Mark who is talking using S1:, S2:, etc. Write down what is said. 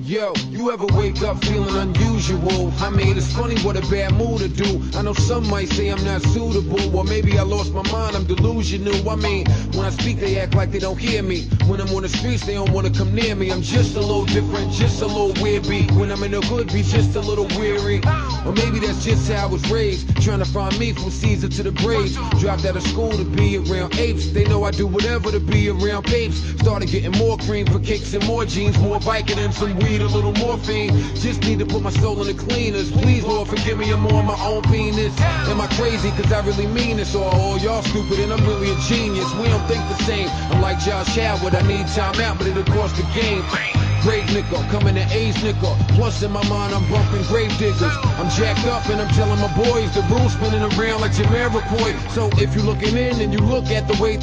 S1: Yo, you ever wake up feeling unusual? I mean, it's funny what a bad mood to do. I know some might say I'm not suitable, or maybe I lost my mind, I'm delusional. I mean, when I speak they act like they don't hear me. When I'm on the streets they don't wanna come near me. I'm just a little different, just a little weird beat. When I'm in the hood be just a little weary. Or maybe that's just how I was raised, trying to find me from Caesar to the braids. Dropped out of school to be around apes. They know I do whatever to be around papes. Started getting more cream for kicks and more jeans, more biking and some weed, a little morphine. Just need to put my soul in the cleaners. Please, Lord, forgive me, I'm on my own penis. Am I crazy? Cause I really mean this. Or all y'all stupid and I'm really a genius. We don't think the same. I'm like Josh Howard, I need time out, but it'll cost the game. Great nickel, coming to A's nickel. Plus in my mind I'm bumping grave diggers. I'm jacked up and I'm telling my boys the room spinning around like Jamiroquai. So if you're looking in and you look at the way